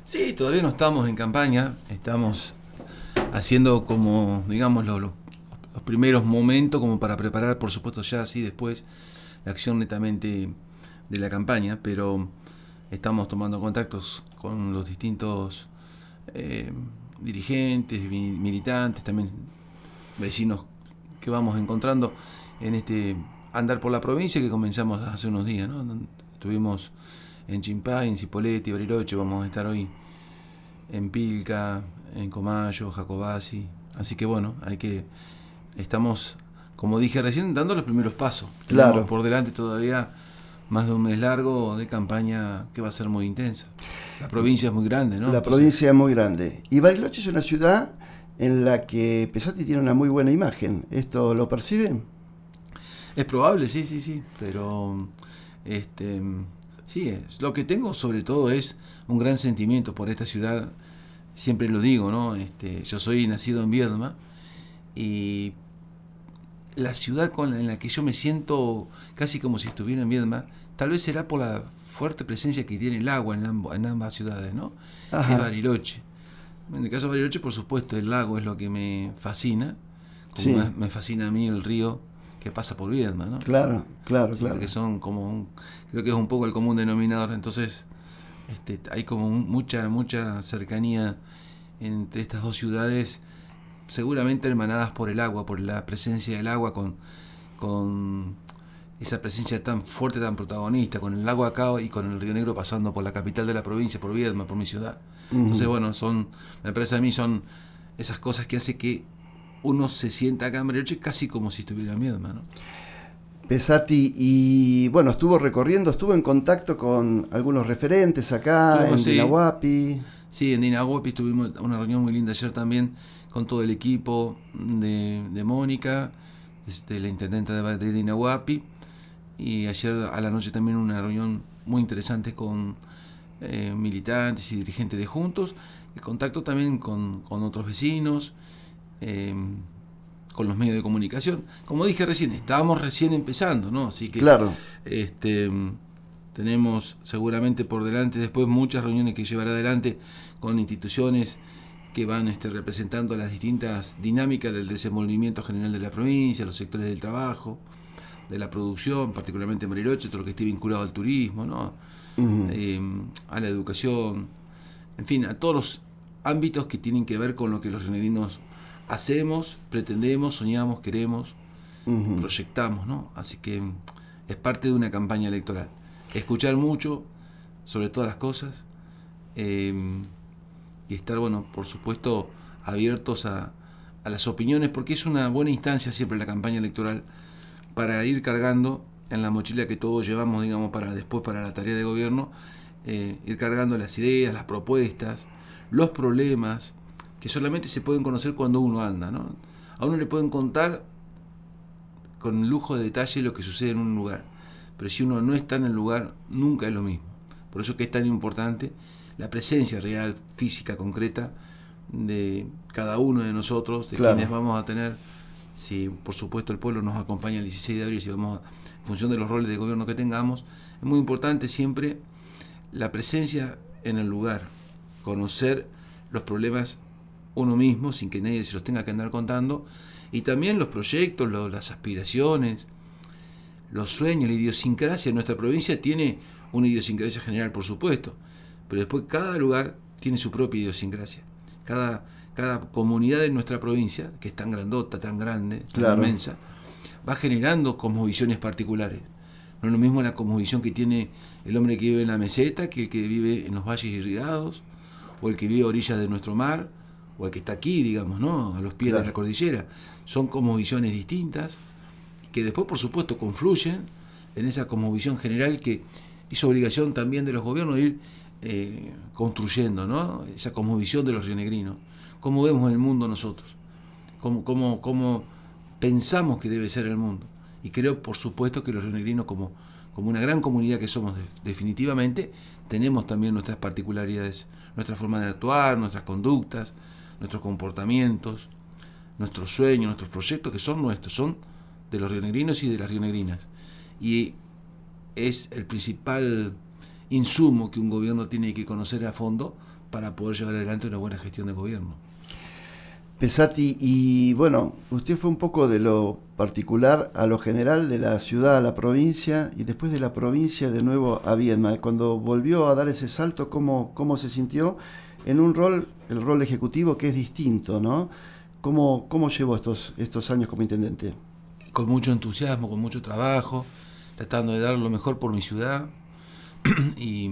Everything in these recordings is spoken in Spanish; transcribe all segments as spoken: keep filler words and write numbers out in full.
Sí, todavía no estamos en campaña, estamos haciendo como, digamos, lo- lo- los primeros momentos como para preparar, por supuesto, ya así después la acción netamente de la campaña, pero estamos tomando contactos con los distintos eh, dirigentes, mi- militantes, también vecinos que vamos encontrando en este andar por la provincia que comenzamos hace unos días, ¿no? Estuvimos en Chimpay, en Cipolletti, Bariloche, vamos a estar hoy en Pilca, en Comayo, Jacobasi. Así que bueno, hay que estamos, como dije recién, dando los primeros pasos. Tenemos Claro, por delante todavía más de un mes largo de campaña que va a ser muy intensa. La provincia es muy grande, ¿no? la Entonces, provincia es muy grande. Y Bariloche es una ciudad en la que Pesati tiene una muy buena imagen. ¿Esto lo perciben? es probable, sí, sí, sí, pero este sí, es, lo que tengo sobre todo es un gran sentimiento por esta ciudad. Siempre lo digo, ¿no? Este, yo soy nacido en Viedma y la ciudad con la, en la que yo me siento casi como si estuviera en Viedma, tal vez será por la fuerte presencia que tiene el agua en, amb en ambas ciudades, ¿no? Es Ajá, Bariloche. En el caso de Bariloche, por supuesto, el lago es lo que me fascina, como me, sí, me fascina a mí el río que pasa por Viedma, ¿no? claro, claro, Sí, claro. porque son como un, creo que es un poco el común denominador, entonces este, hay como un, mucha, mucha cercanía entre estas dos ciudades, seguramente hermanadas por el agua, por la presencia del agua con, con esa presencia tan fuerte, tan protagonista, con el lago acá y con el Río Negro pasando por la capital de la provincia, por Viedma, por mi ciudad. Entonces, Ujú. bueno, son, me parece a mí, son esas cosas que hace que uno se sienta acá en Bariloche casi como si estuviera en Viedma, ¿no? Pesati, y bueno, estuvo recorriendo, estuvo en contacto con algunos referentes acá Estuvo, en sí, Dinahuapi. sí, en Dinahuapi tuvimos una reunión muy linda ayer también con todo el equipo de, de Mónica, este, la intendenta de, de Dinahuapi, y ayer a la noche también una reunión muy interesante con eh, militantes y dirigentes de Juntos, el contacto también con, con otros vecinos, eh, con los medios de comunicación. Como dije recién, estábamos recién empezando, ¿no? Así que Claro, este, tenemos seguramente por delante después muchas reuniones que llevar adelante con instituciones que van este, representando las distintas dinámicas del desenvolvimiento general de la provincia, los sectores del trabajo, de la producción, particularmente en Bariloche, todo lo que esté vinculado al turismo, ¿no? ujú, eh, a la educación, en fin, a todos los ámbitos que tienen que ver con lo que los rionegrinos hacemos, pretendemos, soñamos, queremos, ujú. proyectamos, ¿no? Así que es parte de una campaña electoral. Escuchar mucho sobre todas las cosas eh, y estar, bueno, por supuesto, abiertos a, a las opiniones, porque es una buena instancia siempre la campaña electoral para ir cargando en la mochila que todos llevamos, digamos, para después para la tarea de gobierno, eh, ir cargando las ideas, las propuestas, los problemas, que solamente se pueden conocer cuando uno anda, ¿no? A uno le pueden contar con lujo de detalle lo que sucede en un lugar, pero si uno no está en el lugar, nunca es lo mismo. Por eso es que es tan importante la presencia real, física, concreta, de cada uno de nosotros, de quienes Claro, vamos a tener, si por supuesto el pueblo nos acompaña el dieciséis de abril, si vamos a, en función de los roles de gobierno que tengamos, es muy importante siempre la presencia en el lugar, conocer los problemas uno mismo sin que nadie se los tenga que andar contando, y también los proyectos, los, las aspiraciones, los sueños, la idiosincrasia. Nuestra provincia tiene una idiosincrasia general, por supuesto, pero después cada lugar tiene su propia idiosincrasia. Cada, cada comunidad de nuestra provincia, que es tan grandota, tan grande, tan claro. inmensa, va generando cosmovisiones particulares. No es lo mismo la cosmovisión que tiene el hombre que vive en la meseta que el que vive en los valles irrigados, o el que vive a orillas de nuestro mar, o el que está aquí, digamos, ¿no? A los pies de la Claro. cordillera. Son cosmovisiones distintas, que después, por supuesto, confluyen en esa cosmovisión general que es obligación también de los gobiernos de ir eh, construyendo, ¿no? Esa cosmovisión de los rionegrinos. ¿Cómo vemos el mundo nosotros? ¿Cómo, cómo, cómo pensamos que debe ser el mundo? Y creo, por supuesto, que los rionegrinos, como, como una gran comunidad que somos de, definitivamente, tenemos también nuestras particularidades, nuestra forma de actuar, nuestras conductas, nuestros comportamientos, nuestros sueños, nuestros proyectos, que son nuestros, son de los rionegrinos y de las rionegrinas. Y es el principal insumo que un gobierno tiene que conocer a fondo para poder llevar adelante una buena gestión de gobierno. Pesati, y bueno, usted fue un poco de lo particular a lo general, de la ciudad a la provincia, y después de la provincia de nuevo a Viedma. Cuando volvió a dar ese salto, ¿cómo, cómo se sintió en un rol, el rol ejecutivo, que es distinto, ¿no? ¿Cómo, cómo llevó estos, estos años como intendente? Con mucho entusiasmo, con mucho trabajo, tratando de dar lo mejor por mi ciudad. y...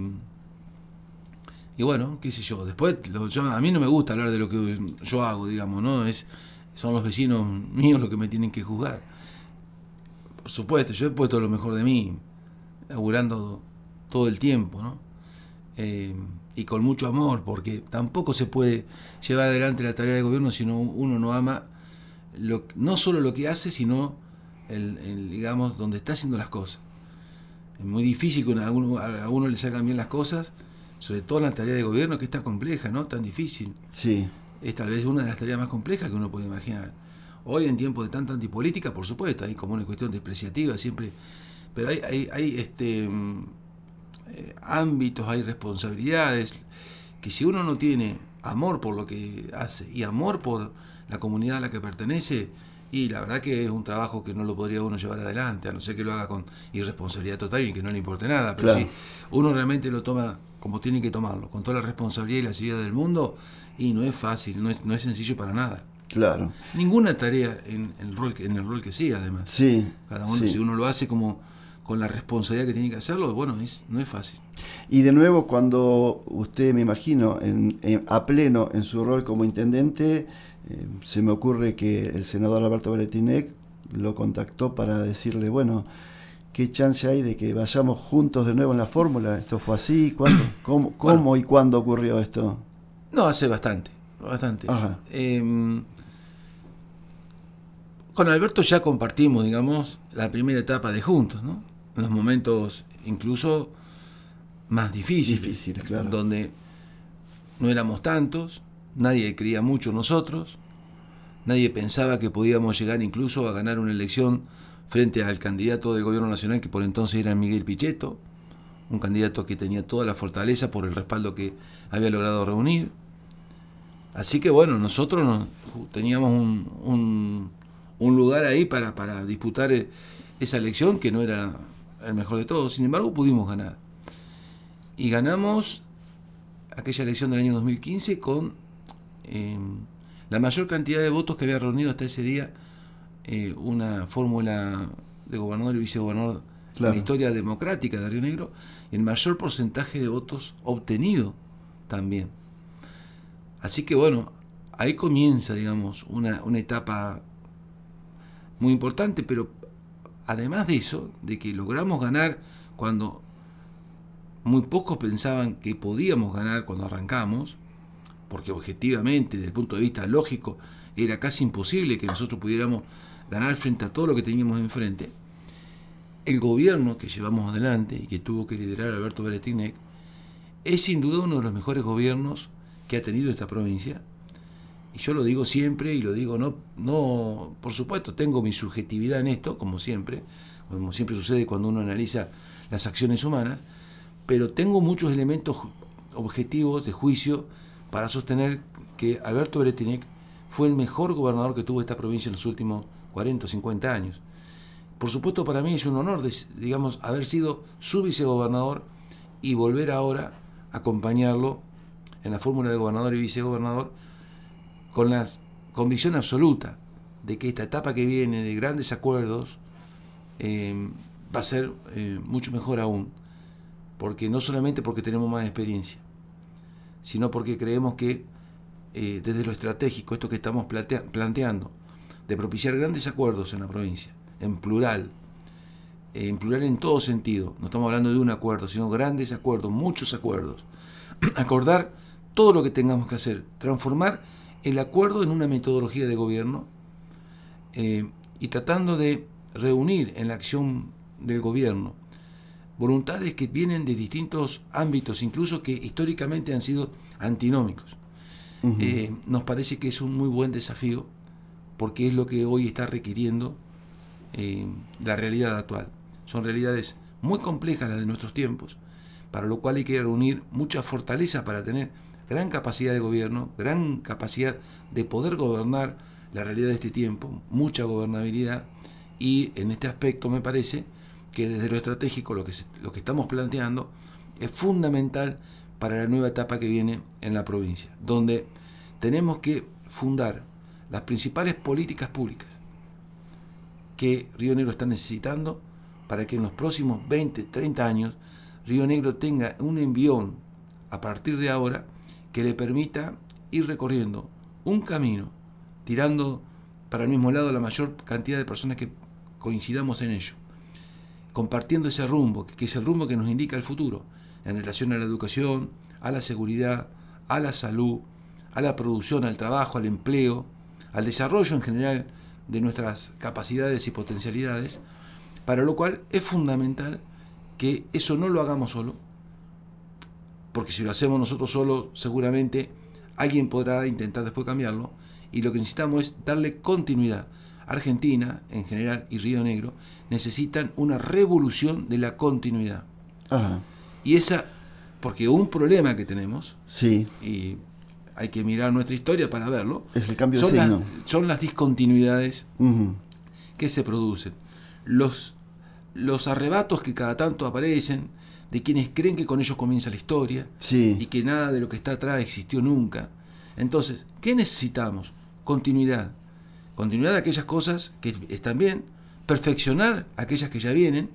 Y bueno, qué sé yo, después lo, yo, a mí no me gusta hablar de lo que yo hago, digamos, ¿no? Es, son los vecinos míos los que me tienen que juzgar. Por supuesto, yo he puesto lo mejor de mí, laburando todo el tiempo, ¿no? Eh, y con mucho amor, porque tampoco se puede llevar adelante la tarea de gobierno si no, uno no ama lo, no solo lo que hace, sino el, el, digamos, donde está haciendo las cosas. Es muy difícil que a uno, a uno le salgan bien las cosas, sobre todo en la tarea de gobierno, que es tan compleja, ¿no? Tan difícil. Sí. Es tal vez una de las tareas más complejas que uno puede imaginar. Hoy, en tiempos de tanta antipolítica, por supuesto, hay como una cuestión despreciativa siempre, pero hay, hay, hay este, eh, ámbitos, hay responsabilidades, que si uno no tiene amor por lo que hace y amor por la comunidad a la que pertenece, y la verdad que es un trabajo que no lo podría uno llevar adelante, a no ser que lo haga con irresponsabilidad total y que no le importe nada, pero claro. si uno realmente lo toma como tiene que tomarlo, con toda la responsabilidad y la seriedad del mundo, y no es fácil, no es, no es sencillo para nada. Claro. Ninguna tarea en el rol que, en el rol que sea, además. Sí. Cada uno, sí. si uno lo hace como con la responsabilidad que tiene que hacerlo, bueno, es, no es fácil. Y de nuevo, cuando usted, me imagino, en, en, a pleno en su rol como intendente, eh, se me ocurre que el senador Alberto Breretinec lo contactó para decirle, bueno, ¿qué chance hay de que vayamos juntos de nuevo en la fórmula? ¿Esto fue así? ¿Cuándo? ¿Cómo, cómo bueno, y cuándo ocurrió esto? No, hace bastante, bastante. Eh, con Alberto ya compartimos, digamos, la primera etapa de juntos, ¿no? En los momentos incluso más difíciles, difíciles, claro. Donde no éramos tantos, nadie creía mucho en nosotros, nadie pensaba que podíamos llegar incluso a ganar una elección frente al candidato del gobierno nacional, que por entonces era Miguel Pichetto, un candidato que tenía toda la fortaleza por el respaldo que había logrado reunir. Así que bueno, nosotros nos, teníamos un, un, un lugar ahí para, para disputar esa elección, que no era el mejor de todos. Sin embargo, pudimos ganar. Y ganamos aquella elección del año dos mil quince con eh, la mayor cantidad de votos que había reunido hasta ese día eh, una fórmula de gobernador y vicegobernador claro. en la historia democrática de Río Negro, y el mayor porcentaje de votos obtenido también. Así que bueno, ahí comienza, digamos, una, una etapa muy importante, pero además de eso, de que logramos ganar cuando muy pocos pensaban que podíamos ganar cuando arrancamos, porque objetivamente, desde el punto de vista lógico, era casi imposible que nosotros pudiéramos ganar frente a todo lo que teníamos enfrente. El gobierno que llevamos adelante y que tuvo que liderar Alberto Breretinec es sin duda uno de los mejores gobiernos que ha tenido esta provincia. Y yo lo digo siempre, y lo digo no, no, por supuesto, tengo mi subjetividad en esto, como siempre, como siempre sucede cuando uno analiza las acciones humanas, pero tengo muchos elementos objetivos de juicio para sostener que Alberto Breretinec fue el mejor gobernador que tuvo esta provincia en los últimos cuarenta o cincuenta años. Por supuesto, para mí es un honor, de, digamos, haber sido su vicegobernador y volver ahora a acompañarlo en la fórmula de gobernador y vicegobernador, con la convicción absoluta de que esta etapa que viene de grandes acuerdos eh, va a ser eh, mucho mejor aún, porque no solamente porque tenemos más experiencia, sino porque creemos que eh, desde lo estratégico, esto que estamos plantea- planteando, de propiciar grandes acuerdos en la provincia, en plural, eh, en plural en todo sentido, no estamos hablando de un acuerdo, sino grandes acuerdos, muchos acuerdos, acordar todo lo que tengamos que hacer, transformar el acuerdo en una metodología de gobierno eh, y tratando de reunir en la acción del gobierno voluntades que vienen de distintos ámbitos, incluso que históricamente han sido antinómicos. Uh-huh. Eh, nos parece que es un muy buen desafío, porque es lo que hoy está requiriendo eh, la realidad actual. Son realidades muy complejas las de nuestros tiempos, para lo cual hay que reunir mucha fortaleza para tener gran capacidad de gobierno, gran capacidad de poder gobernar la realidad de este tiempo, mucha gobernabilidad, y en este aspecto me parece que desde lo estratégico lo que, se, lo que estamos planteando es fundamental para la nueva etapa que viene en la provincia, donde tenemos que fundar las principales políticas públicas que Río Negro está necesitando para que en los próximos veinte, treinta años Río Negro tenga un envión a partir de ahora que le permita ir recorriendo un camino, tirando para el mismo lado la mayor cantidad de personas que coincidamos en ello, compartiendo ese rumbo, que es el rumbo que nos indica el futuro, en relación a la educación, a la seguridad, a la salud, a la producción, al trabajo, al empleo, al desarrollo en general de nuestras capacidades y potencialidades, para lo cual es fundamental que eso no lo hagamos solo, porque si lo hacemos nosotros solos, seguramente alguien podrá intentar después cambiarlo, y lo que necesitamos es darle continuidad. Argentina, en general, y Río Negro, necesitan una revolución de la continuidad. Ajá. Y esa, porque un problema que tenemos, sí, y hay que mirar nuestra historia para verlo, es el cambio son, de las, signo. son las discontinuidades uh-huh. que se producen. Los, los arrebatos que cada tanto aparecen, de quienes creen que con ellos comienza la historia, sí. y que nada de lo que está atrás existió nunca. Entonces, ¿qué necesitamos? Continuidad. Continuidad de aquellas cosas que están bien, perfeccionar aquellas que ya vienen,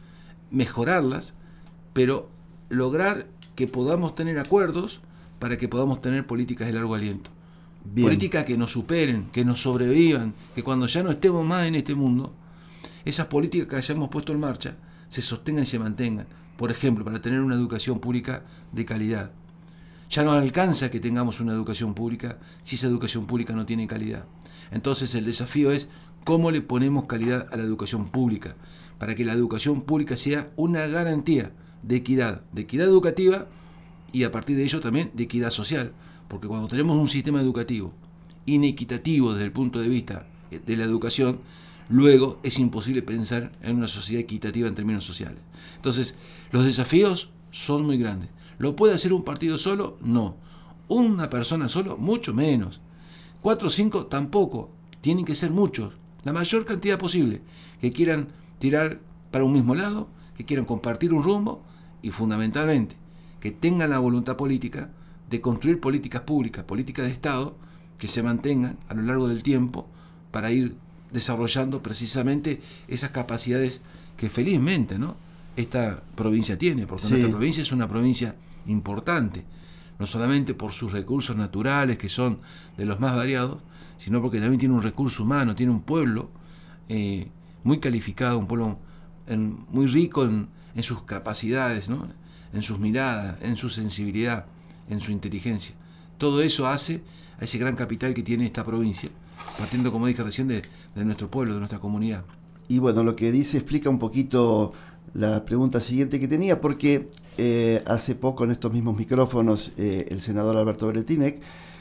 mejorarlas, pero lograr que podamos tener acuerdos para que podamos tener políticas de largo aliento. Bien. Políticas que nos superen, que nos sobrevivan, que cuando ya no estemos más en este mundo, esas políticas que hayamos puesto en marcha se sostengan y se mantengan. Por ejemplo, para tener una educación pública de calidad. Ya no alcanza que tengamos una educación pública si esa educación pública no tiene calidad. Entonces el desafío es cómo le ponemos calidad a la educación pública, para que la educación pública sea una garantía de equidad, de equidad educativa y a partir de ello también de equidad social. Porque cuando tenemos un sistema educativo inequitativo desde el punto de vista de la educación, luego es imposible pensar en una sociedad equitativa en términos sociales. Entonces, los desafíos son muy grandes. ¿Lo puede hacer un partido solo? No. ¿Una persona solo? Mucho menos. Cuatro o cinco tampoco. Tienen que ser muchos. La mayor cantidad posible. Que quieran tirar para un mismo lado, que quieran compartir un rumbo y fundamentalmente que tengan la voluntad política de construir políticas públicas, políticas de Estado que se mantengan a lo largo del tiempo para ir desarrollando precisamente esas capacidades que felizmente, ¿no?, esta provincia tiene, porque sí. Nuestra provincia es una provincia importante, no solamente por sus recursos naturales, que son de los más variados, sino porque también tiene un recurso humano, tiene un pueblo eh, muy calificado, un pueblo en, muy rico en, en sus capacidades, ¿no?, en sus miradas, en su sensibilidad, en su inteligencia. Todo eso hace a ese gran capital que tiene esta provincia, partiendo, como dije recién, de, de nuestro pueblo, de nuestra comunidad. Y bueno, lo que dice explica un poquito la pregunta siguiente que tenía, porque eh, hace poco en estos mismos micrófonos eh, el senador Alberto Bretinec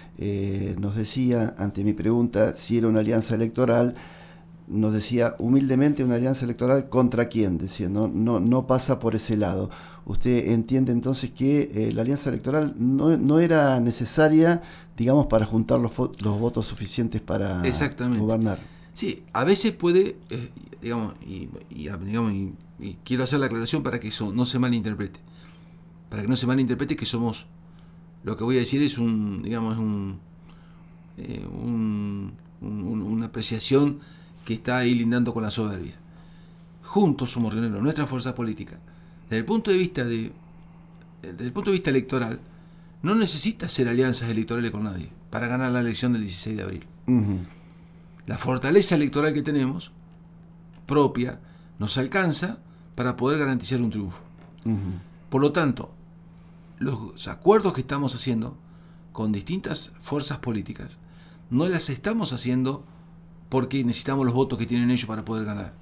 eh, nos decía, ante mi pregunta si era una alianza electoral, nos decía humildemente una alianza electoral contra quién, decía, no, no, no pasa por ese lado. ¿Usted entiende entonces que eh, la alianza electoral no, no era necesaria, digamos, para juntar los, los votos suficientes para gobernar? Sí, a veces puede, eh, digamos, y, y, digamos y, y quiero hacer la aclaración para que eso no se malinterprete, para que no se malinterprete que somos, lo que voy a decir es un, digamos, un, eh, un, un una apreciación que está ahí lindando con la soberbia. Juntos somos Río Negro, nuestra fuerza política. Desde el punto de vista de, desde el punto de vista electoral, no necesita hacer alianzas electorales con nadie para ganar la elección del dieciséis de abril. Uh-huh. La fortaleza electoral que tenemos, propia, nos alcanza para poder garantizar un triunfo. Uh-huh. Por lo tanto, los acuerdos que estamos haciendo con distintas fuerzas políticas, no las estamos haciendo porque necesitamos los votos que tienen ellos para poder ganar.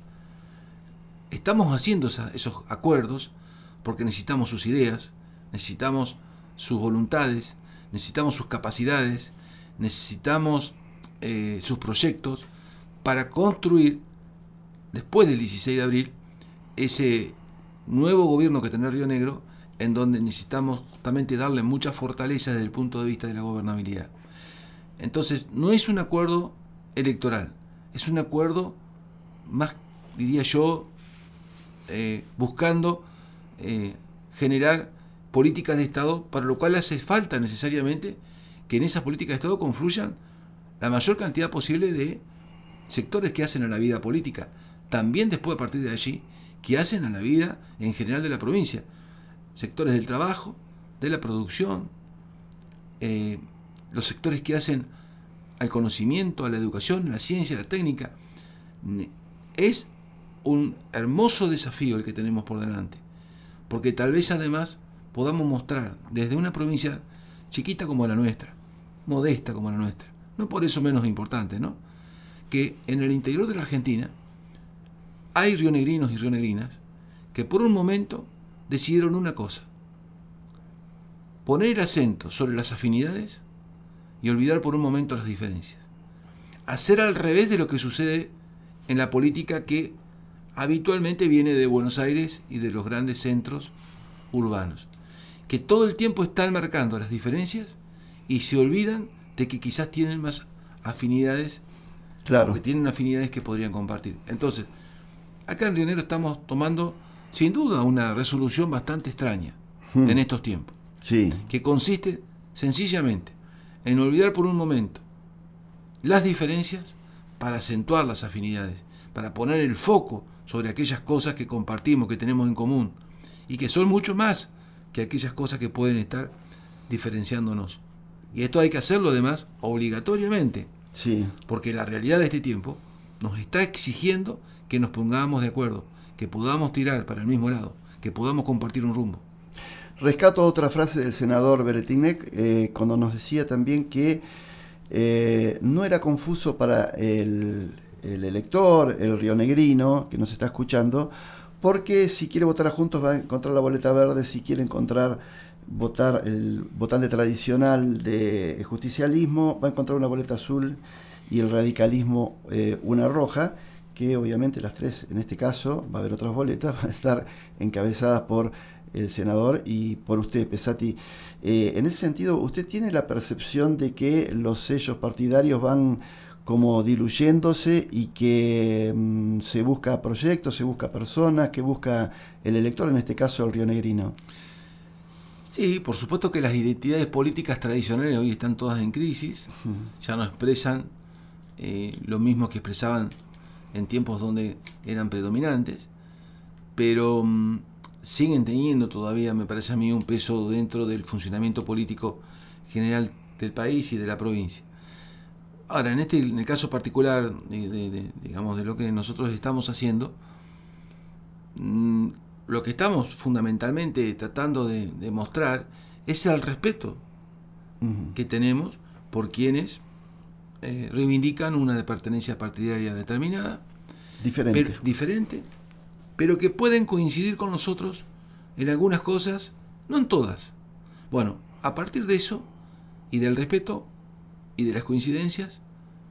Estamos haciendo esa, esos acuerdos porque necesitamos sus ideas, necesitamos sus voluntades, necesitamos sus capacidades, necesitamos eh, sus proyectos para construir, después del dieciséis de abril, ese nuevo gobierno que tendrá Río Negro en donde necesitamos justamente darle mucha fortaleza desde el punto de vista de la gobernabilidad. Entonces, no es un acuerdo electoral, es un acuerdo más, diría yo, eh, buscando eh, generar políticas de Estado, para lo cual hace falta necesariamente que en esas políticas de Estado confluyan la mayor cantidad posible de sectores que hacen a la vida política, también después a partir de allí, que hacen a la vida en general de la provincia, sectores del trabajo, de la producción, eh, los sectores que hacen al conocimiento, a la educación, a la ciencia, a la técnica. Es un hermoso desafío el que tenemos por delante, porque tal vez además podamos mostrar desde una provincia chiquita como la nuestra, modesta como la nuestra, no por eso menos importante, ¿no?, que en el interior de la Argentina hay rionegrinos y rionegrinas que por un momento decidieron una cosa: poner el acento sobre las afinidades y olvidar por un momento las diferencias. Hacer al revés de lo que sucede en la política que habitualmente viene de Buenos Aires y de los grandes centros urbanos, que todo el tiempo están marcando las diferencias y se olvidan de que quizás tienen más afinidades, claro, que tienen afinidades que podrían compartir. Entonces, acá en Río Negro estamos tomando, sin duda, una resolución bastante extraña hmm. en estos tiempos, sí. que consiste sencillamente en olvidar por un momento las diferencias para acentuar las afinidades, para poner el foco sobre aquellas cosas que compartimos, que tenemos en común, y que son mucho más que aquellas cosas que pueden estar diferenciándonos. Y esto hay que hacerlo además obligatoriamente, sí. porque la realidad de este tiempo nos está exigiendo que nos pongamos de acuerdo, que podamos tirar para el mismo lado, que podamos compartir un rumbo. Rescato otra frase del senador Beretinec, eh, cuando nos decía también que eh, no era confuso para el, el elector, el rionegrino que nos está escuchando, porque si quiere votar a Juntos va a encontrar la boleta verde, si quiere encontrar votar el votante tradicional de justicialismo va a encontrar una boleta azul, y el radicalismo eh, una roja, que obviamente las tres, en este caso va a haber otras boletas, van a estar encabezadas por el senador y por usted, Pezzati. Eh, en ese sentido, ¿usted tiene la percepción de que los sellos partidarios van como diluyéndose y que mmm, se busca proyectos, se busca personas, que busca el elector, en este caso el rionegrino? Sí, por supuesto que las identidades políticas tradicionales hoy están todas en crisis, uh-huh. ya no expresan eh, lo mismo que expresaban en tiempos donde eran predominantes, pero mmm, siguen teniendo todavía, me parece a mí, un peso dentro del funcionamiento político general del país y de la provincia. Ahora, en este, en el caso particular, de, de, de, digamos, de lo que nosotros estamos haciendo, mmm, lo que estamos fundamentalmente tratando de, de mostrar es el respeto uh-huh. que tenemos por quienes eh, reivindican una pertenencia partidaria determinada, diferente. Pero, diferente, pero que pueden coincidir con nosotros en algunas cosas, no en todas. Bueno, a partir de eso, y del respeto, y de las coincidencias,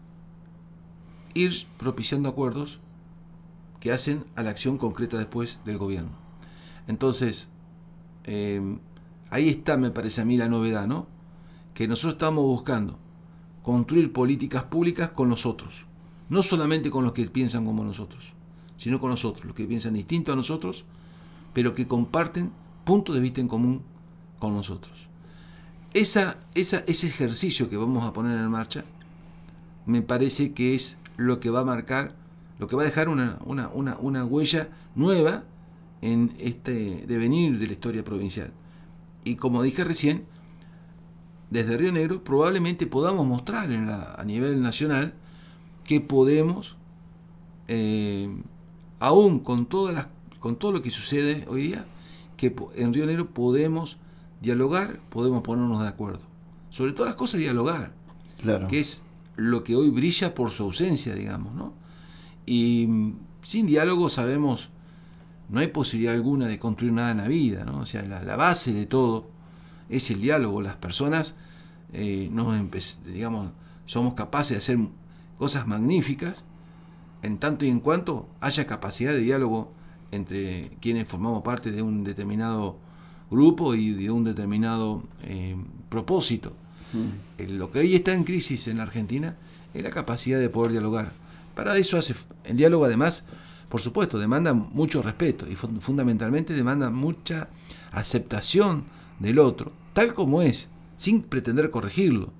ir propiciando acuerdos que hacen a la acción concreta después del gobierno. Entonces, eh, ahí está, me parece a mí, la novedad, ¿no? Que nosotros estamos buscando construir políticas públicas con nosotros, no solamente con los que piensan como nosotros, sino con nosotros, los que piensan distinto a nosotros, pero que comparten puntos de vista en común con nosotros. Esa, esa, ese ejercicio que vamos a poner en marcha, me parece que es lo que va a marcar, lo que va a dejar una, una, una, una huella nueva en este devenir de la historia provincial. Y como dije recién, desde Río Negro probablemente podamos mostrar en la, a nivel nacional que podemos, eh, aún con, todas las, con todo lo que sucede hoy día, que en Río Negro podemos dialogar, podemos ponernos de acuerdo. Sobre todas las cosas, dialogar, claro. que es lo que hoy brilla por su ausencia, digamos, ¿no? Y sin diálogo, sabemos, no hay posibilidad alguna de construir nada en la vida, ¿no? O sea, la, la base de todo es el diálogo. Las personas, eh, nos digamos, somos capaces de hacer cosas magníficas en tanto y en cuanto haya capacidad de diálogo entre quienes formamos parte de un determinado grupo y de un determinado eh, propósito. Mm. Eh, lo que hoy está en crisis en la Argentina es la capacidad de poder dialogar. Para eso hace el diálogo, además, por supuesto, demanda mucho respeto y fund- fundamentalmente demanda mucha aceptación del otro, tal como es, sin pretender corregirlo,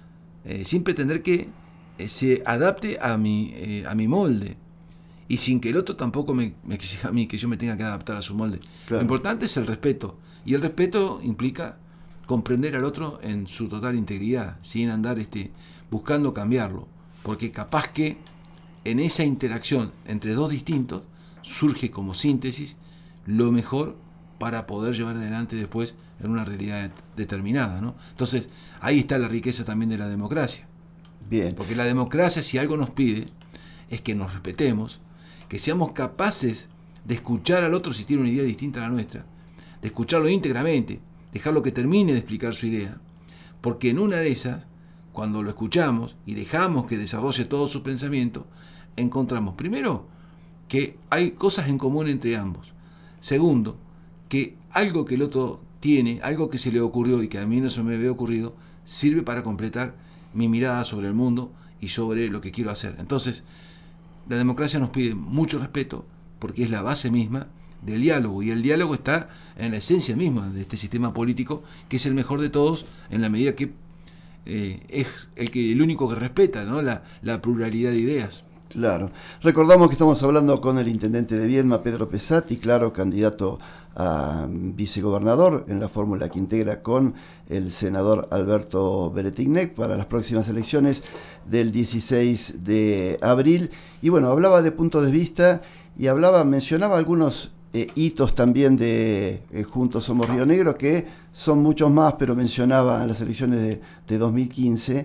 eh, sin pretender que eh, se adapte a mi, eh, a mi molde, y sin que el otro tampoco me, me exija a mí que yo me tenga que adaptar a su molde. Claro. Lo importante es el respeto, y el respeto implica comprender al otro en su total integridad, sin andar este, buscando cambiarlo, porque capaz que en esa interacción entre dos distintos surge como síntesis lo mejor para poder llevar adelante después en una realidad determinada, ¿no? Entonces, ahí está la riqueza también de la democracia. Bien. Porque la democracia, si algo nos pide, es que nos respetemos, que seamos capaces de escuchar al otro si tiene una idea distinta a la nuestra, de escucharlo íntegramente, dejarlo que termine de explicar su idea. Porque en una de esas, cuando lo escuchamos y dejamos que desarrolle todo su pensamiento, encontramos, primero, que hay cosas en común entre ambos. Segundo, que algo que el otro tiene, algo que se le ocurrió y que a mí no se me había ocurrido, sirve para completar mi mirada sobre el mundo y sobre lo que quiero hacer. Entonces, la democracia nos pide mucho respeto porque es la base misma del diálogo, y el diálogo está en la esencia misma de este sistema político, que es el mejor de todos en la medida que eh, es el que el único que respeta, ¿no? la, la pluralidad de ideas. Claro. Recordamos que estamos hablando con el intendente de Viedma, Pedro Pesati, claro, candidato a vicegobernador en la fórmula que integra con el senador Alberto Beretignek para las próximas elecciones del dieciséis de abril. Y bueno, hablaba de puntos de vista y hablaba, mencionaba algunos eh, hitos también de eh, Juntos Somos Río Negro, que son muchos más, pero mencionaba las elecciones de, de dos mil quince.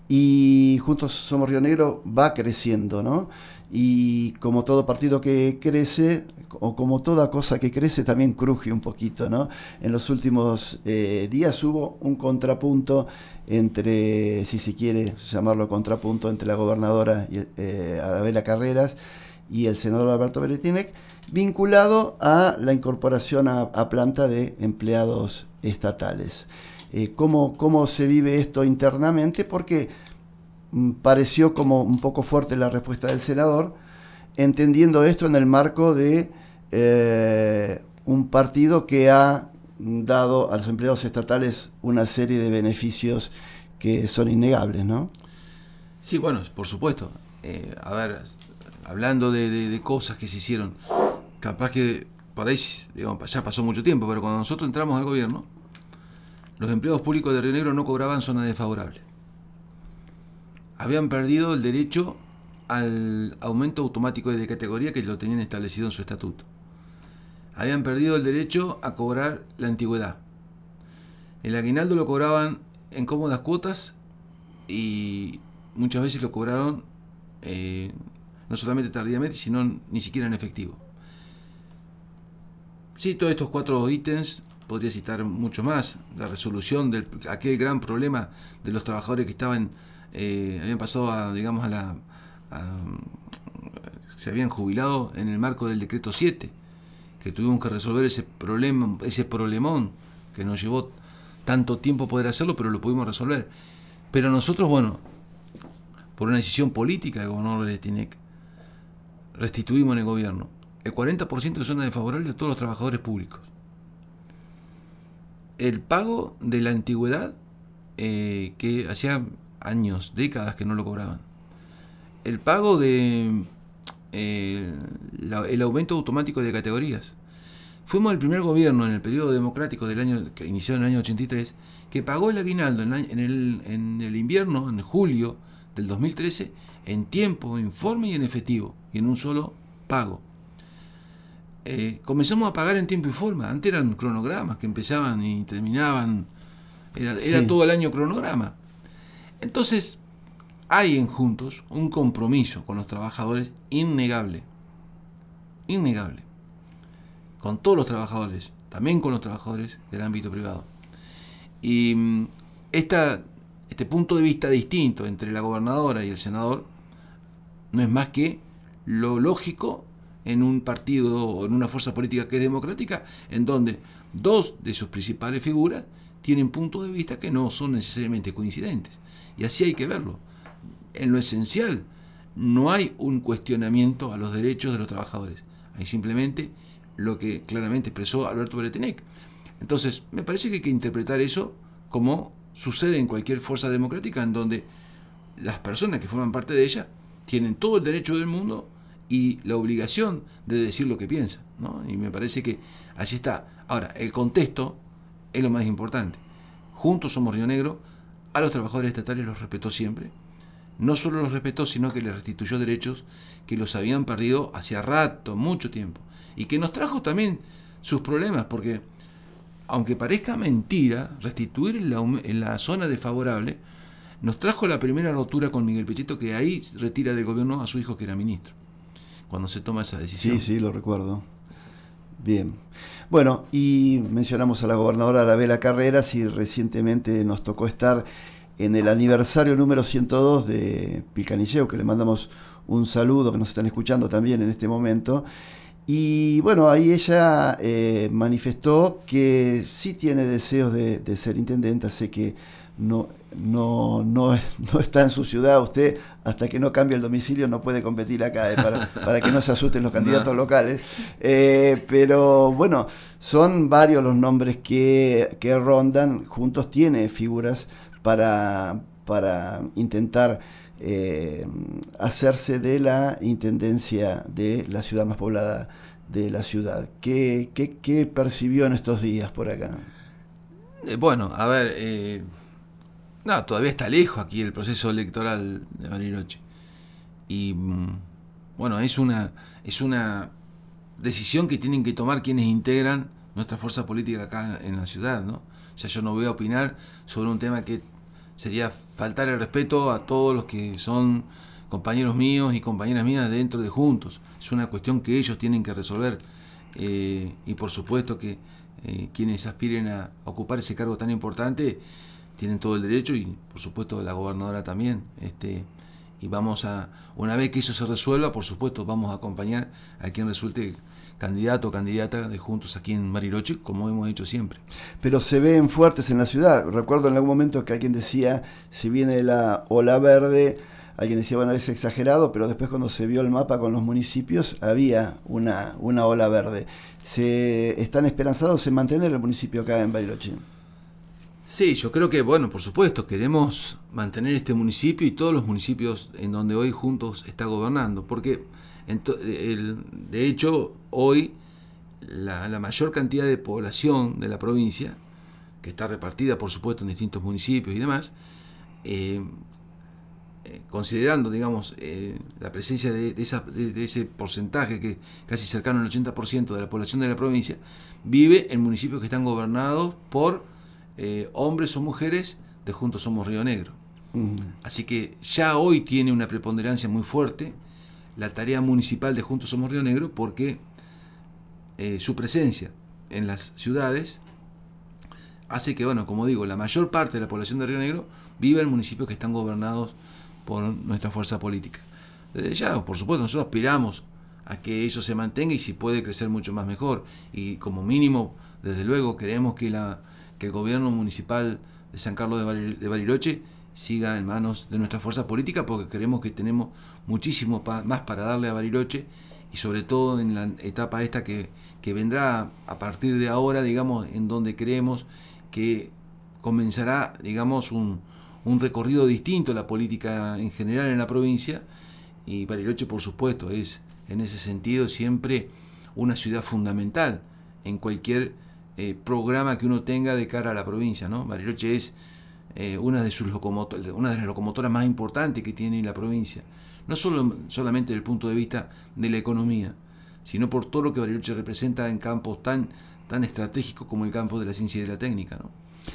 Y Juntos Somos Río Negro va creciendo, ¿no? Y como todo partido que crece, o como toda cosa que crece, también cruje un poquito, ¿no? En los últimos eh, días hubo un contrapunto entre, si se quiere llamarlo contrapunto, entre la gobernadora y, eh, Arabela Carreras y el senador Alberto Beretignek, vinculado a la incorporación a, a planta de empleados estatales. Eh, cómo, cómo se vive esto internamente, porque mm, pareció como un poco fuerte la respuesta del senador, entendiendo esto en el marco de eh, un partido que ha dado a los empleados estatales una serie de beneficios que son innegables, ¿no? Sí, bueno, por supuesto. Eh, a ver, hablando de, de, de cosas que se hicieron, capaz que por ahí, digamos, ya pasó mucho tiempo, pero cuando nosotros entramos al gobierno, los empleados públicos de Río Negro no cobraban zona desfavorable. Habían perdido el derecho al aumento automático de categoría que lo tenían establecido en su estatuto. Habían perdido el derecho a cobrar la antigüedad. El aguinaldo lo cobraban en cómodas cuotas y muchas veces lo cobraron eh, no solamente tardíamente, sino ni siquiera en efectivo. Sí, todos estos cuatro ítems, podría citar mucho más, la resolución de aquel gran problema de los trabajadores que estaban, eh, habían pasado a, digamos, a la, a, se habían jubilado en el marco del decreto siete, que tuvimos que resolver ese problema, ese problemón que nos llevó tanto tiempo poder hacerlo, pero lo pudimos resolver. Pero nosotros, bueno, por una decisión política del gobernador Beretignek, restituimos en el gobierno el cuarenta por ciento de zona desfavorable a todos los trabajadores públicos. El pago de la antigüedad, eh, que hacía años, décadas que no lo cobraban. El pago de eh, la, el aumento automático de categorías. Fuimos el primer gobierno en el periodo democrático del año que inició en el año ochenta y tres que pagó el aguinaldo en, en, el, en el invierno, en julio del dos mil trece, en tiempo, informe y en efectivo, y en un solo pago. Eh, comenzamos a pagar en tiempo y forma. Antes eran cronogramas que empezaban y terminaban, era, era sí. todo el año cronograma. Entonces hay en Juntos un compromiso con los trabajadores innegable, innegable, con todos los trabajadores, también con los trabajadores del ámbito privado. Y esta, este punto de vista distinto entre la gobernadora y el senador no es más que lo lógico en un partido o en una fuerza política que es democrática, en donde dos de sus principales figuras tienen puntos de vista que no son necesariamente coincidentes. Y así hay que verlo. En lo esencial, no hay un cuestionamiento a los derechos de los trabajadores. Hay simplemente lo que claramente expresó Alberto Bretenec. Entonces, me parece que hay que interpretar eso como sucede en cualquier fuerza democrática, en donde las personas que forman parte de ella tienen todo el derecho del mundo y la obligación de decir lo que piensan, ¿no? Y me parece que allí está. Ahora, el contexto es lo más importante. Juntos Somos Río Negro, a los trabajadores estatales los respetó siempre. No solo los respetó, sino que les restituyó derechos que los habían perdido hacía rato, mucho tiempo. Y que nos trajo también sus problemas, porque aunque parezca mentira, restituir en la, en la zona desfavorable nos trajo la primera rotura con Miguel Pichetto, que ahí retira del gobierno a su hijo que era ministro, cuando se toma esa decisión. Sí, sí, lo recuerdo. Bien. Bueno, y mencionamos a la gobernadora Arabela Carreras y recientemente nos tocó estar en el aniversario número ciento dos de Pilcanilleu, que le mandamos un saludo, que nos están escuchando también en este momento. Y bueno, ahí ella eh, manifestó que sí tiene deseos de, de ser intendenta. Sé que no, no, no, no está en su ciudad. Usted, hasta que no cambie el domicilio, no puede competir acá, eh, para, para que no se asusten los candidatos no. locales. Eh, pero bueno, son varios los nombres que, que rondan. Juntos tiene figuras para, para intentar eh, hacerse de la intendencia de la ciudad más poblada de la ciudad. ¿Qué, qué, qué percibió en estos días por acá? Eh, bueno, a ver, eh, no, todavía está lejos aquí el proceso electoral de Bariloche. Y bueno, es una, es una decisión que tienen que tomar quienes integran nuestra fuerza política acá en la ciudad, ¿no? O sea, yo no voy a opinar sobre un tema que sería faltar el respeto a todos los que son compañeros míos y compañeras mías dentro de Juntos. Es una cuestión que ellos tienen que resolver. Eh, y por supuesto que eh, quienes aspiren a ocupar ese cargo tan importante tienen todo el derecho, y por supuesto la gobernadora también. Este, y vamos a, una vez que eso se resuelva, por supuesto vamos a acompañar a quien resulte candidato o candidata de Juntos aquí en Bariloche, como hemos hecho siempre. Pero se ven fuertes en la ciudad. Recuerdo en algún momento que alguien decía, si viene la ola verde, alguien decía, bueno, es exagerado, pero después cuando se vio el mapa con los municipios, había una, una ola verde. ¿Se están esperanzados en mantener el municipio acá en Bariloche? Sí, yo creo que, bueno, por supuesto, queremos mantener este municipio y todos los municipios en donde hoy Juntos está gobernando, porque el, de hecho hoy la, la mayor cantidad de población de la provincia, que está repartida por supuesto en distintos municipios y demás, eh, eh, considerando digamos eh, la presencia de, de, esa, de, de ese porcentaje que casi cercano al ochenta por ciento de la población de la provincia, vive en municipios que están gobernados por eh, hombres o mujeres de Juntos Somos Río Negro. Uh-huh. Así que ya hoy tiene una preponderancia muy fuerte la tarea municipal de Juntos Somos Río Negro, porque eh, su presencia en las ciudades hace que, bueno, como digo, la mayor parte de la población de Río Negro vive en municipios que están gobernados por nuestra fuerza política. Desde ya, por supuesto, nosotros aspiramos a que eso se mantenga y si puede crecer mucho más mejor. Y como mínimo, desde luego, queremos que, la, que el gobierno municipal de San Carlos de, Bar- de Bariloche siga en manos de nuestra fuerza política, porque creemos que tenemos muchísimo pa- más para darle a Bariloche, y sobre todo en la etapa esta que, que vendrá a partir de ahora, digamos, en donde creemos que comenzará, digamos, un, un recorrido distinto a la política en general en la provincia, y Bariloche, por supuesto, es en ese sentido siempre una ciudad fundamental en cualquier eh, programa que uno tenga de cara a la provincia, ¿no? Bariloche es Eh, una de sus locomotoras, una de las locomotoras más importantes que tiene la provincia, no solo solamente desde el punto de vista de la economía, sino por todo lo que Bariloche representa en campos tan, tan estratégicos como el campo de la ciencia y de la técnica, ¿no?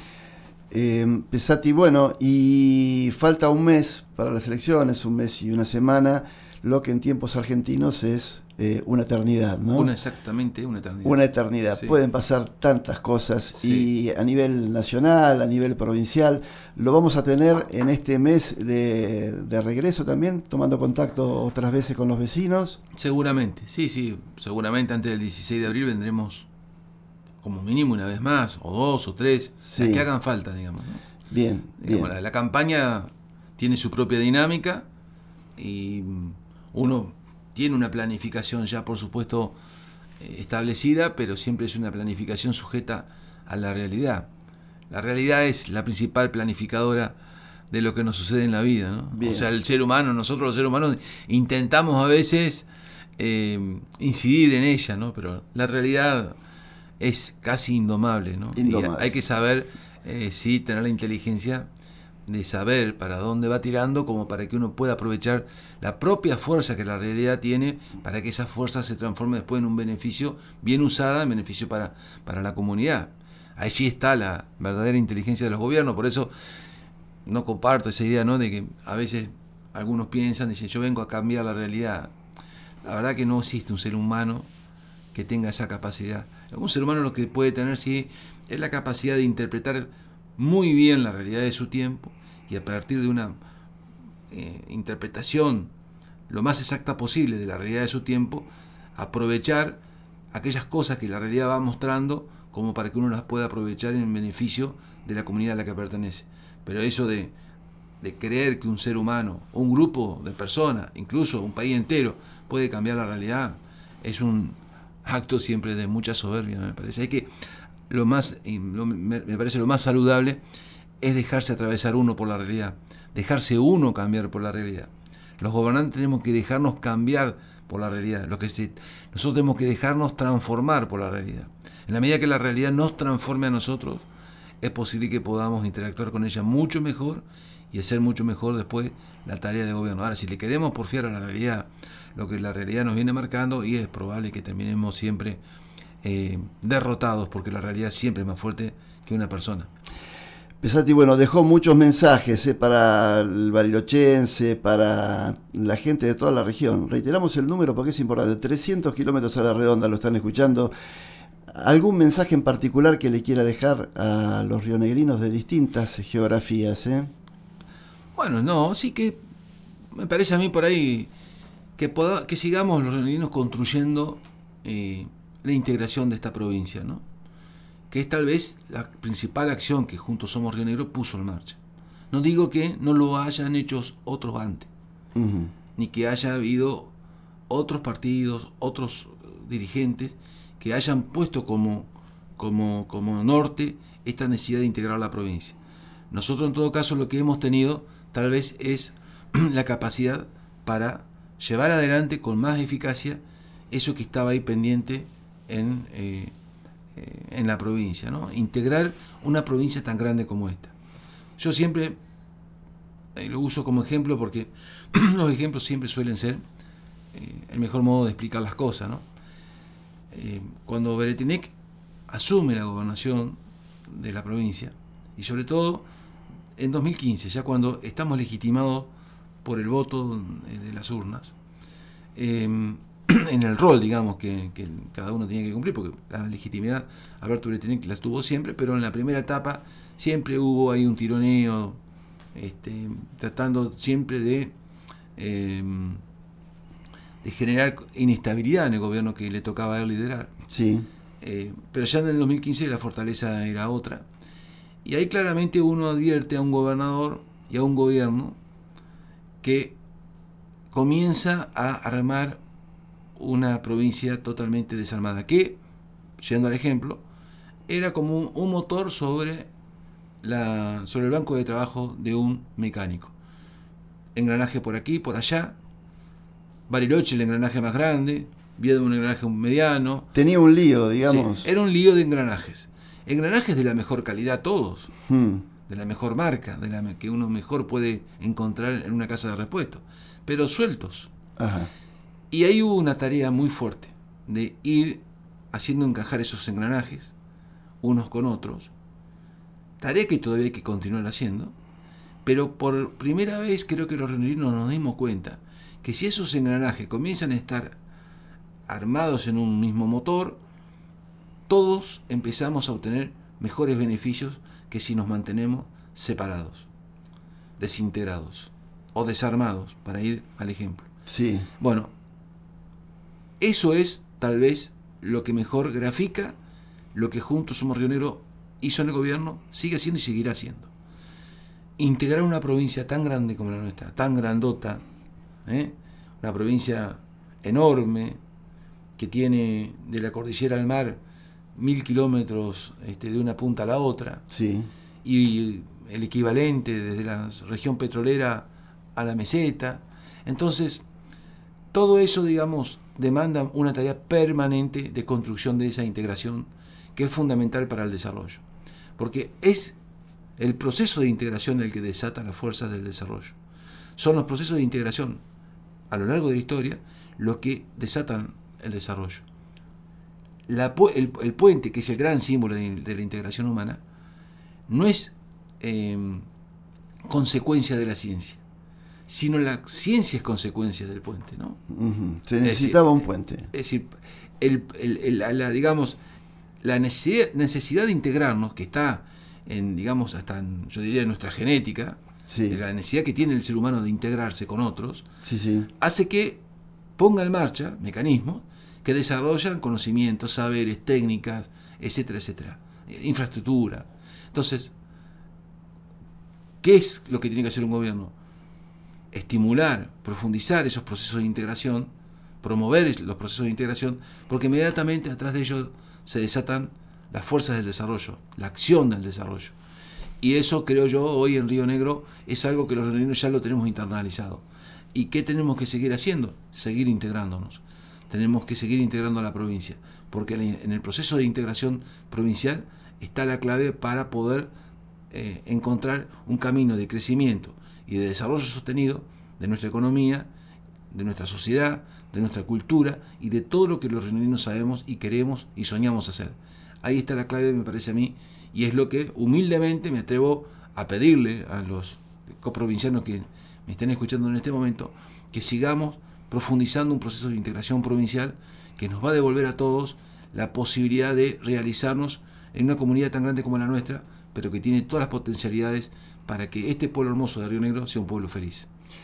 Eh, Pesati, bueno, y falta un mes para las elecciones, un mes y una semana, lo que en tiempos argentinos es eh, una eternidad, ¿no? Una exactamente una eternidad. Una eternidad. Sí. Pueden pasar tantas cosas, sí. Y a nivel nacional, a nivel provincial, lo vamos a tener en este mes de, de regreso también, tomando contacto otras veces con los vecinos. Seguramente, sí, sí, seguramente antes del dieciséis de abril vendremos como mínimo una vez más, o dos o tres, Sí. las que hagan falta, digamos, ¿no? Bien, Digamos, bien. la, la campaña tiene su propia dinámica y uno tiene una planificación ya, por supuesto, eh, establecida, pero siempre es una planificación sujeta a la realidad. La realidad es la principal planificadora de lo que nos sucede en la vida, ¿no? Bien. O sea, el ser humano, nosotros los seres humanos intentamos a veces eh, incidir en ella, ¿no? Pero la realidad es casi indomable, ¿no? Indomable. Y hay que saber, eh, sí, tener la inteligencia de saber para dónde va tirando, como para que uno pueda aprovechar la propia fuerza que la realidad tiene, para que esa fuerza se transforme después en un beneficio bien usada, en beneficio para, para la comunidad. Allí está la verdadera inteligencia de los gobiernos. Por eso no comparto esa idea, ¿no?, de que a veces algunos piensan, dicen, yo vengo a cambiar la realidad. La verdad que no existe un ser humano que tenga esa capacidad. Un ser humano lo que puede tener, sí, es la capacidad de interpretar muy bien la realidad de su tiempo y a partir de una eh, interpretación lo más exacta posible de la realidad de su tiempo, aprovechar aquellas cosas que la realidad va mostrando como para que uno las pueda aprovechar en beneficio de la comunidad a la que pertenece. Pero eso de, de creer que un ser humano, o un grupo de personas, incluso un país entero, puede cambiar la realidad, es un acto siempre de mucha soberbia, me parece. Hay que, lo más, me parece lo más saludable es dejarse atravesar uno por la realidad, dejarse uno cambiar por la realidad. Los gobernantes tenemos que dejarnos cambiar por la realidad, lo que se, nosotros tenemos que dejarnos transformar por la realidad. En la medida que la realidad nos transforme a nosotros, es posible que podamos interactuar con ella mucho mejor y hacer mucho mejor después la tarea de gobierno. Ahora, si le queremos porfiar a la realidad lo que la realidad nos viene marcando, y es probable que terminemos siempre eh, derrotados, porque la realidad siempre es más fuerte que una persona. Pesati, bueno, dejó muchos mensajes eh, para el barilochense, para la gente de toda la región. Reiteramos el número porque es importante, trescientos kilómetros a la redonda lo están escuchando. ¿Algún mensaje en particular que le quiera dejar a los rionegrinos de distintas geografías? Eh? Bueno, no, sí que me parece a mí por ahí que, poda, que sigamos los rionegrinos construyendo eh, la integración de esta provincia, ¿no? Que es tal vez la principal acción que Juntos Somos Río Negro puso en marcha. No digo que no lo hayan hecho otros antes, uh-huh. ni que haya habido otros partidos, otros dirigentes que hayan puesto como, como, como norte esta necesidad de integrar la provincia. Nosotros en todo caso lo que hemos tenido tal vez es la capacidad para llevar adelante con más eficacia eso que estaba ahí pendiente en... Eh, en la provincia, ¿no? Integrar una provincia tan grande como esta. Yo siempre eh, lo uso como ejemplo porque los ejemplos siempre suelen ser eh, el mejor modo de explicar las cosas, ¿no? Eh, cuando Beretinec asume la gobernación de la provincia, y sobre todo en dos mil quince, ya cuando estamos legitimados por el voto de las urnas, eh, en el rol, digamos, que, que cada uno tenía que cumplir, porque la legitimidad Alberto Beretinec la tuvo siempre, pero en la primera etapa siempre hubo ahí un tironeo, este, tratando siempre de, eh, de generar inestabilidad en el gobierno que le tocaba a él liderar. Sí. Eh, pero ya en el dos mil quince la fortaleza era otra, y ahí claramente uno advierte a un gobernador y a un gobierno que comienza a armar una provincia totalmente desarmada, que, yendo al ejemplo, era como un, un motor sobre, la, sobre el banco de trabajo de un mecánico. Engranaje por aquí, por allá, Bariloche el engranaje más grande, Viedma un engranaje mediano. Tenía un lío, digamos. Sí, era un lío de engranajes. Engranajes de la mejor calidad todos, hmm. de la mejor marca, de la que uno mejor puede encontrar en una casa de repuesto, pero sueltos. Ajá. Y ahí hubo una tarea muy fuerte de ir haciendo encajar esos engranajes unos con otros, tarea que todavía hay que continuar haciendo, pero por primera vez creo que los rionegrinos nos dimos cuenta que si esos engranajes comienzan a estar armados en un mismo motor, todos empezamos a obtener mejores beneficios que si nos mantenemos separados, desintegrados o desarmados, para ir al ejemplo. Sí. Bueno, eso es tal vez lo que mejor grafica lo que Juntos Somos Río Negro hizo en el gobierno, sigue haciendo y seguirá haciendo. Integrar una provincia tan grande como la nuestra, tan grandota, ¿eh? Una provincia enorme, que tiene de la cordillera al mar mil kilómetros este, de una punta a la otra, sí. y el equivalente desde la región petrolera a la meseta. Entonces, todo eso, digamos, demanda una tarea permanente de construcción de esa integración, que es fundamental para el desarrollo. Porque es el proceso de integración el que desata las fuerzas del desarrollo. Son los procesos de integración a lo largo de la historia los que desatan el desarrollo. La, el, el puente, que es el gran símbolo de, de la integración humana, no es eh, consecuencia de la ciencia, sino la ciencia es consecuencia del puente, ¿no? Uh-huh. Se necesitaba decir, un puente. Es decir, el, el, el, la, la, digamos, la necesidad, necesidad de integrarnos, que está en, digamos, hasta en, yo diría, en nuestra genética, sí. la necesidad que tiene el ser humano de integrarse con otros, sí, sí. hace que ponga en marcha mecanismos que desarrollan conocimientos, saberes, técnicas, etcétera, etcétera, infraestructura. Entonces, ¿qué es lo que tiene que hacer un gobierno? Estimular, profundizar esos procesos de integración, promover los procesos de integración, porque inmediatamente atrás de ellos se desatan las fuerzas del desarrollo, la acción del desarrollo. Y eso, creo yo, hoy en Río Negro es algo que los rionegronos ya lo tenemos internalizado. ¿Y qué tenemos que seguir haciendo? Seguir integrándonos. Tenemos que seguir integrando a la provincia, porque en el proceso de integración provincial está la clave para poder eh, encontrar un camino de crecimiento y de desarrollo sostenido de nuestra economía, de nuestra sociedad, de nuestra cultura y de todo lo que los rionegrinos sabemos y queremos y soñamos hacer. Ahí está la clave, me parece a mí, y es lo que humildemente me atrevo a pedirle a los coprovincianos que me estén escuchando en este momento, que sigamos profundizando un proceso de integración provincial que nos va a devolver a todos la posibilidad de realizarnos en una comunidad tan grande como la nuestra, pero que tiene todas las potencialidades para que este pueblo hermoso de Río Negro sea un pueblo feliz.